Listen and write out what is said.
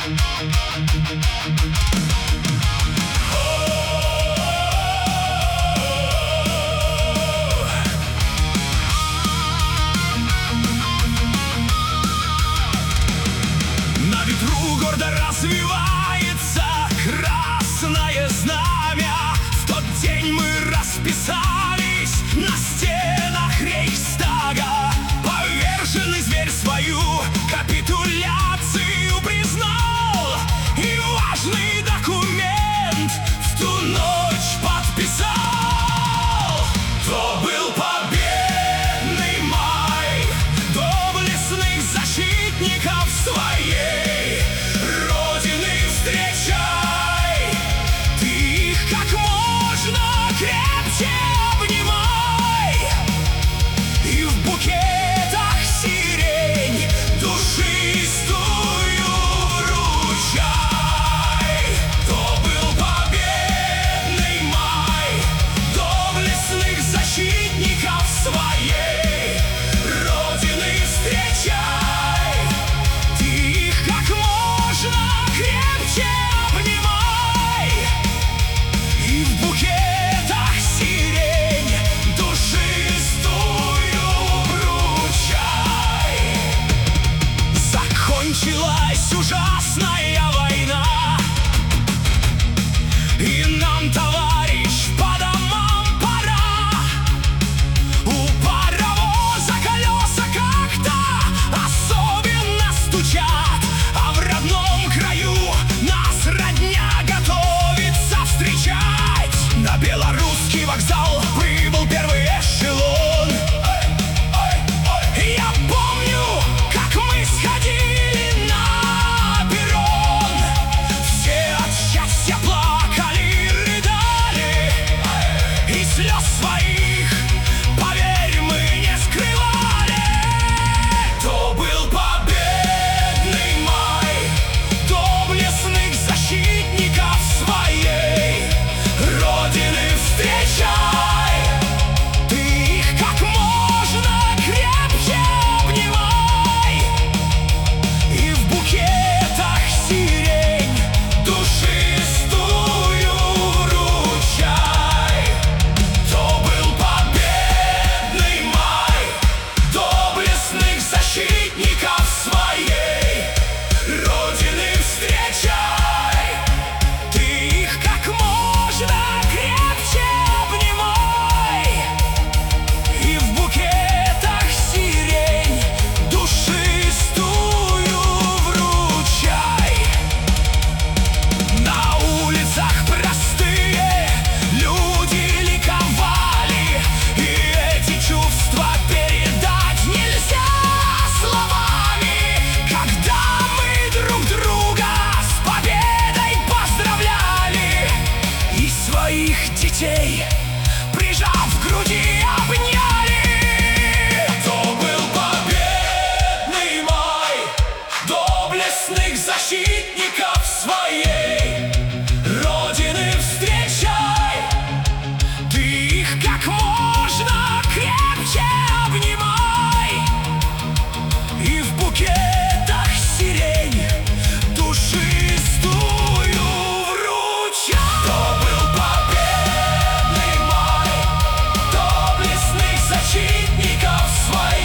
На ветру гордо развивается красное знамя. В тот день мы расписались на стенах Рейхстага. Поверженный зверь свою капитуляцию признал и важный документ в ту ночь подписал. То был победный май доблестных защитников своей родины. Встречай, ты их как можно крепче обнимай, и в букетах сирень душистую вручай. То был победный май доблестных защитников своей родины. Встречай, ты их как можно крепче обнимай, и в букетах сирень душистую вручай. Закончилась ужасная война, и нам, товарищ, по домам пора. У паровоза колеса как-то особенно стучат, а в родном краю нас родня готовится встречать. На белорусский вокзал прибыл первый эшелон. Я помню, как мы сходили на перрон. Все от счастья плакали, рыдали, и слез своих, поверь, мы не скрывали. То был победный май доблестных защитников своей родины. Встречай, ты их как можно крепче обнимай, и в букетах сирень душистую вручай. То был победный май доблестных защитников своей родины. Встречай, ты их как можно крепче обнимай, и в букетах сирень душистую вручай. На улицах простые люди ликовали, и эти чувства передать нельзя словами. Когда мы друг друга с победой поздравляли, и своих детей, прижав к груди, обняли. То был победный май доблестных защитников своей родины. Встречай, ты их как можно крепче обнимай, и в букетах сирень душистую вручай. То был победный май доблестных защитников своей